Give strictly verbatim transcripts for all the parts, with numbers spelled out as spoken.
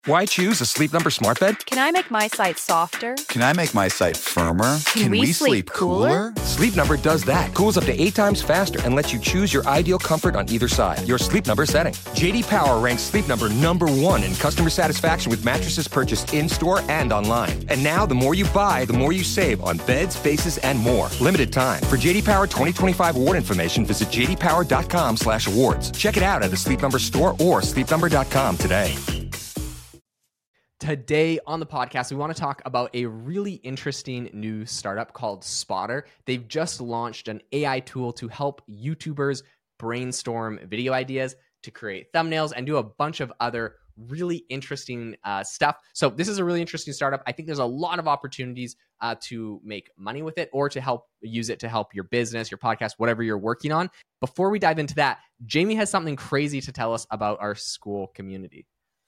Why choose a Sleep Number smart bed? Can I make my site softer? Can I make my site firmer? Can, Can we, we sleep, sleep cooler? cooler? Sleep Number does that. Cools up to eight times faster and lets you choose your ideal comfort on either side. Your Sleep Number setting. J D Power ranks Sleep Number number one in customer satisfaction with mattresses purchased in-store and online. And now, the more you buy, the more you save on beds, bases, and more. Limited time. For J D Power twenty twenty-five award information, visit j d power dot com slash awards. Check it out at a Sleep Number store or sleep number dot com today. Today on the podcast, we want to talk about a really interesting new startup called Spotter. They've just launched an A I tool to help YouTubers brainstorm video ideas, to create thumbnails, and do a bunch of other really interesting uh, stuff. So this is a really interesting startup. I think there's a lot of opportunities uh, to make money with it, or to help use it to help your business, your podcast, whatever you're working on. Before we dive into that, Jamie has something crazy to tell us about our Skool community.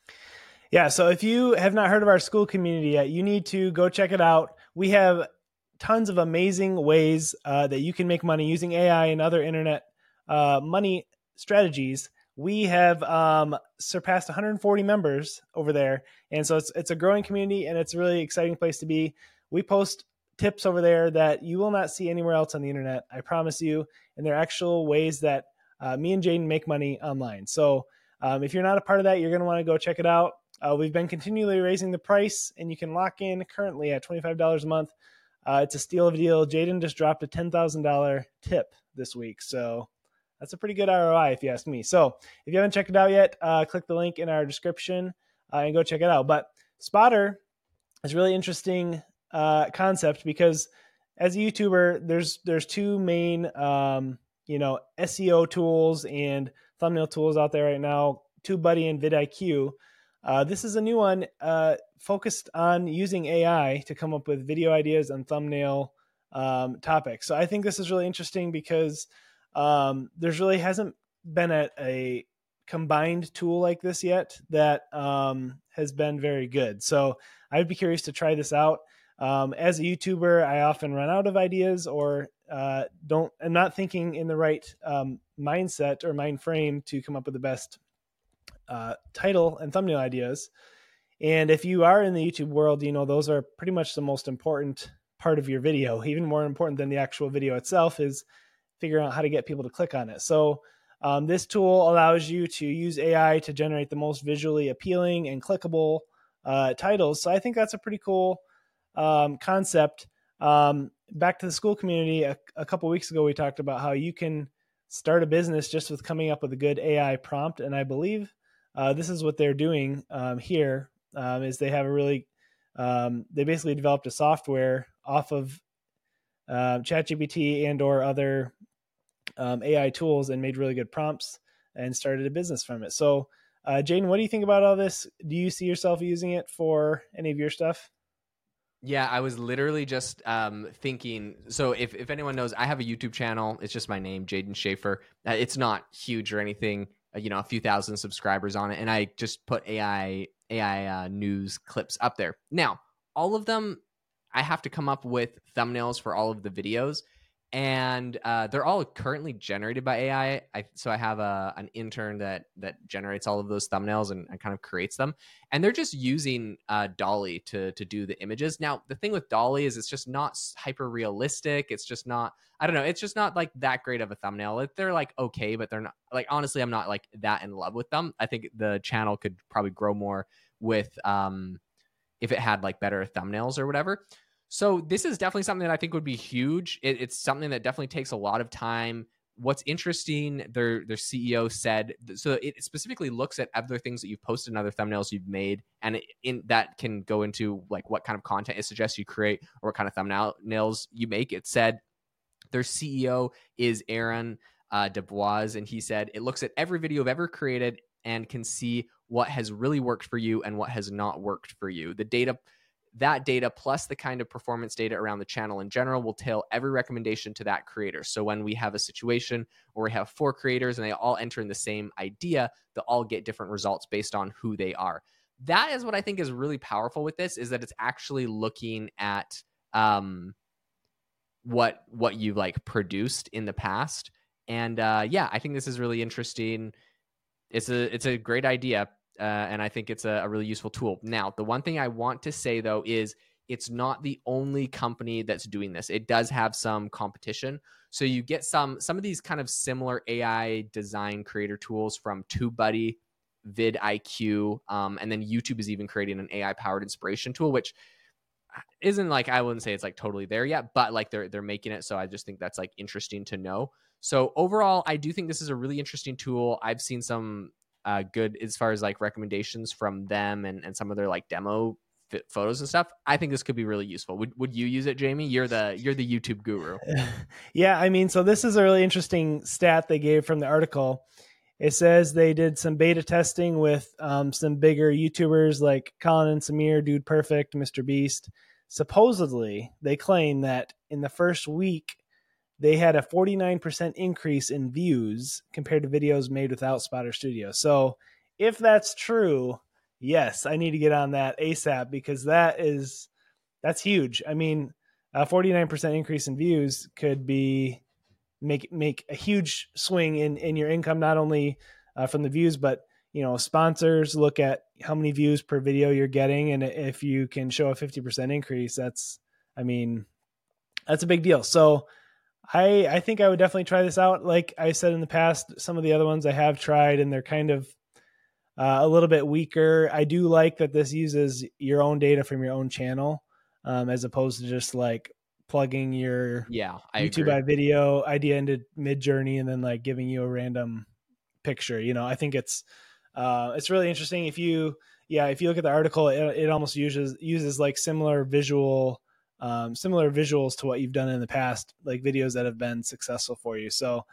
Yeah, so if you have not heard of our Skool community yet, you need to go check it out. We have tons of amazing ways uh, that you can make money using A I and other internet uh, money strategies. We have um, surpassed one hundred forty members over there, and so it's it's a growing community, and it's a really exciting place to be. We post tips over there that you will not see anywhere else on the internet, I promise you, and they're actual ways that uh, me and Jaden make money online. So um, if you're not a part of that, you're going to want to go check it out. Uh, we've been continually raising the price, and you can lock in currently at twenty-five dollars a month. Uh, it's a steal of a deal. Jaden just dropped a ten thousand dollars tip this week, so that's a pretty good R O I if you ask me. So if you haven't checked it out yet, uh, click the link in our description uh, and go check it out. But Spotter is a really interesting uh, concept because as a YouTuber, there's there's two main um, you know S E O tools and thumbnail tools out there right now, TubeBuddy and vidIQ. Uh, this is a new one uh, focused on using A I to come up with video ideas and thumbnail um, topics. So I think this is really interesting because um, there's really hasn't been a, a combined tool like this yet that um, has been very good. So I'd be curious to try this out. Um, as a YouTuber, I often run out of ideas or uh, don't. I'm not thinking in the right um, mindset or mind frame to come up with the best Uh, title and thumbnail ideas. And if you are in the YouTube world, you know, those are pretty much the most important part of your video. Even more important than the actual video itself is figuring out how to get people to click on it. So um, this tool allows you to use A I to generate the most visually appealing and clickable uh, titles. So I think that's a pretty cool um, concept. Um, back to the Skool community, a, a couple weeks ago, we talked about how you can start a business just with coming up with a good A I prompt. And I believe Uh, this is what they're doing um, here um, is they have a really, um, they basically developed a software off of uh, ChatGPT and or other um, A I tools and made really good prompts and started a business from it. So uh, Jaden, what do you think about all this? Do you see yourself using it for any of your stuff? Yeah, I was literally just um, thinking, so if, if anyone knows, I have a YouTube channel. It's just my name, Jaden Schaefer. Uh, it's not huge or anything. You know, a few thousand subscribers on it. And I just put A I A I uh, news clips up there. Now, all of them, I have to come up with thumbnails for all of the videos. And uh, they're all currently generated by A I. I, so I have a, an intern that that generates all of those thumbnails and, and kind of creates them. And they're just using uh, DALL-E to, to do the images. Now, the thing with DALL-E is it's just not hyper realistic. It's just not, I don't know. It's just not like that great of a thumbnail. They're like, okay, but they're not like, honestly, I'm not like that in love with them. I think the channel could probably grow more with um, if it had like better thumbnails or whatever. So this is definitely something that I think would be huge. It, it's something that definitely takes a lot of time. What's interesting, their their C E O said, so it specifically looks at other things that you've posted and other thumbnails you've made, and it, in that can go into like what kind of content it suggests you create or what kind of thumbnails you make. It said their C E O is Aaron uh, Dubois, and he said it looks at every video you've ever created and can see what has really worked for you and what has not worked for you. The data That data plus the kind of performance data around the channel in general will tailor every recommendation to that creator. So when we have a situation where we have four creators and they all enter in the same idea, they'll all get different results based on who they are. That is what I think is really powerful with this, is that it's actually looking at um, what what you've like produced in the past. And uh, yeah, I think this is really interesting. It's a it's a great idea. uh, and I think it's a, a really useful tool. Now, the one thing I want to say though is it's not the only company that's doing this. It does have some competition. So you get some some of these kind of similar A I design creator tools from TubeBuddy, vidIQ, um, and then YouTube is even creating an A I powered inspiration tool, which isn't like, I wouldn't say it's like totally there yet, but like they're they're making it. So I just think that's like interesting to know. So overall, I do think this is a really interesting tool. I've seen some uh, good as far as like recommendations from them and, and some of their like demo fit photos and stuff. I think this could be really useful. Would would you use it, Jamie? You're the you're the YouTube guru. Yeah, I mean, so this is a really interesting stat they gave from the article. It says they did some beta testing with um, some bigger YouTubers like Colin and Samir, Dude Perfect, Mister Beast. Supposedly, they claim that in the first week, they had a forty-nine percent increase in views compared to videos made without Spotter Studio. So if that's true, yes, I need to get on that ASAP because that is, that's huge. I mean, a forty-nine percent increase in views could be make make a huge swing in in your income, not only uh, from the views, but you know, sponsors look at how many views per video you're getting, and if you can show a fifty percent increase, that's, I mean, that's a big deal. So I I think I would definitely try this out. Like I said in the past, some of the other ones I have tried, and they're kind of uh, a little bit weaker. I do like that this uses your own data from your own channel, um, as opposed to just like plugging your yeah I YouTube agree. by video idea into Midjourney and then like giving you a random picture. You know, I think it's uh, it's really interesting. If you yeah, if you look at the article, it, it almost uses uses like similar visual um, similar visuals to what you've done in the past, like videos that have been successful for you. So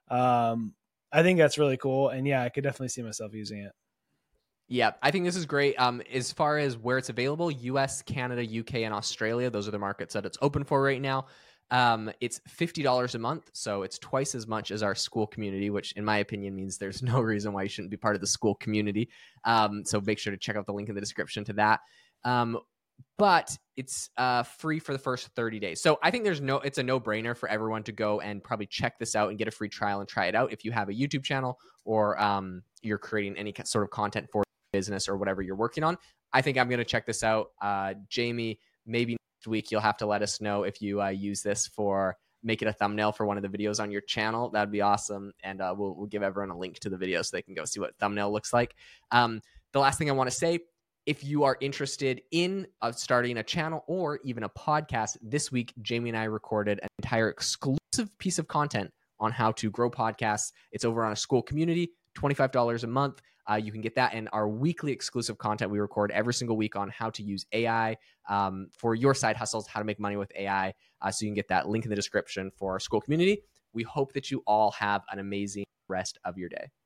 um, I think that's really cool. And yeah, I could definitely see myself using it. Yeah, I think this is great. Um, as far as where it's available, U S, Canada, U K, and Australia, those are the markets that it's open for right now. Um, it's fifty dollars a month, so it's twice as much as our Skool community, which in my opinion means there's no reason why you shouldn't be part of the Skool community. Um, so make sure to check out the link in the description to that. Um, but it's uh, free for the first thirty days. So I think there's no, it's a no brainer for everyone to go and probably check this out and get a free trial and try it out. If you have a YouTube channel or um, you're creating any sort of content for business or whatever you're working on, I think I'm going to check this out. Uh, Jamie, maybe next week you'll have to let us know if you uh, use this for make it a thumbnail for one of the videos on your channel. That'd be awesome. And uh, we'll, we'll give everyone a link to the video so they can go see what thumbnail looks like. Um, the last thing I want to say, if you are interested in uh, starting a channel or even a podcast, this week, Jamie and I recorded an entire exclusive piece of content on how to grow podcasts. It's over on a Skool community, twenty-five dollars a month. Uh, you can get that and our weekly exclusive content we record every single week on how to use A I um, for your side hustles, how to make money with A I. Uh, so you can get that link in the description for our Skool community. We hope that you all have an amazing rest of your day.